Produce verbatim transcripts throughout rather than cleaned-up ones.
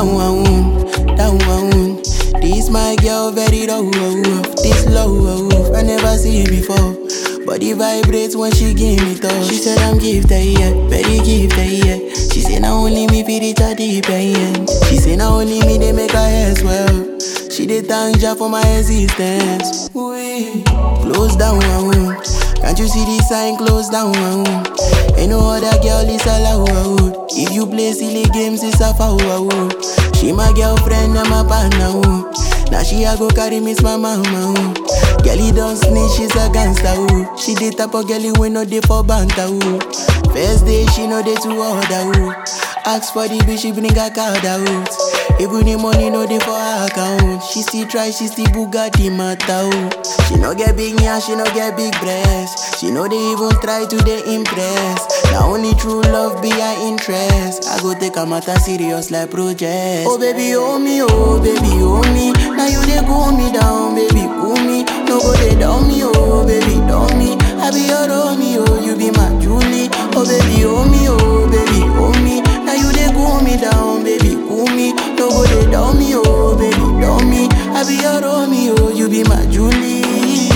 down one, down one. This my girl very low, this low, I never see it before. Body vibrates when she give me touch. She said I'm gifted, yeah, very gifted, yeah. She say now only me feel it at deep end. She say now only me they make her hair swell. She dey thank Jah for my existence. Wee. Close down one, can't you see the sign? Close down one. Ain't no other girl is allowed. If you play silly games, it's a foul. She my girlfriend and my partner. Now she a go carry miss my mama. Girlie don't snitch, she's a gangster. She the type of girlie we no dey for banter. First day she know dey to order. Ask for the bitch, she bring her card out. Even the money no dey for her account. She still try, she still Bugatti matter. She no get big yeah, she no get big breast. She no dey even try to dey impress. Now only true love be her interest. I go take her matter serious like project. Oh baby, oh me, oh baby, oh me. Now you dey cool me down, baby, cool me. No go dey down me, oh baby, down me. I be your Romeo, you be my Julie. Oh baby, oh me, oh baby, oh me. Now you dey cool me down, baby, cool me. No go dey down me, oh baby, down me. I be your Romeo, you be my Julie.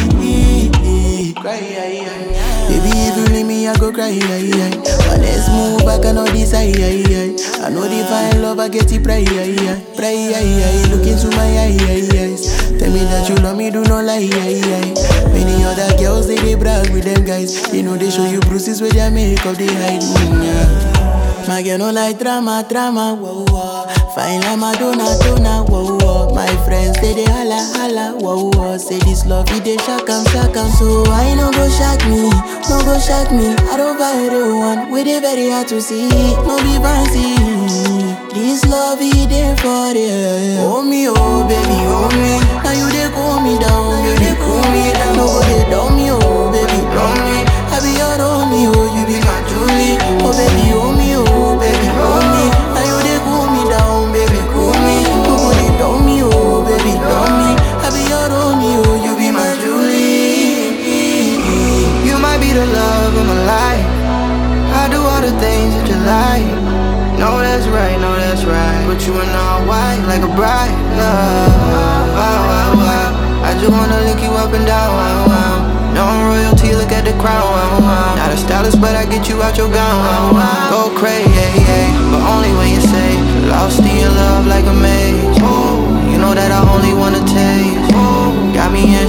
Cry, yeah, yeah. Baby, if you leave me, I go cry, yeah, yeah. But let's move back, I know this, yeah, yeah. I know the fine love, I get it, pray, yeah, yeah. Pray, yeah, yeah. Look into my eyes. Tell me that you love me, do not lie, yeah, yeah. Many other girls, they, they brag with them guys. You know they show you bruises with their makeup, they hide, mm, yeah. My girl no like drama, drama, whoa, whoa. Fine like Madonna, Donna, whoa, whoa. My friends say they holla, holla, whoa, whoa. Say this love, it they shock 'em, shock 'em. So I no go shock me, no go shock me. I don't buy the one, with it very hard to see. No be fancy, this love, it they for it. Oh me, oh baby, oh me. Now you they cool me down, baby, cool me down. No go they down me, oh baby, down me. I be your Romeo, you be my Julie. Oh baby, oh me, oh baby, oh me. Now you they cool me down, baby, cool me. No go they down me, oh baby, down me. I be your Romeo, you be my Julie. You might be the love of my life. I do all the things that you like. No, that's right, no, that's right. Put you in all white like a bride. Love, wow, wow, wow. I just wanna lick you up and down. Wow, wow. No royalty, look at the crown. Wow, wow. Not a stylist, but I get you out your gown. Wow, wow. Go crazy, but only when you say lost in your love like a maze. Oh, you know that I only wanna taste. Oh, got me in